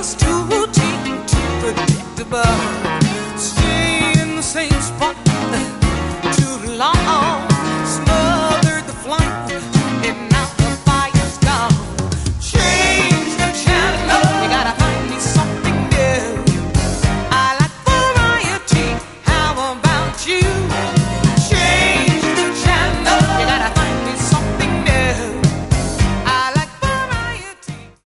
just too routine, too predictable. Stay in the same spot too long.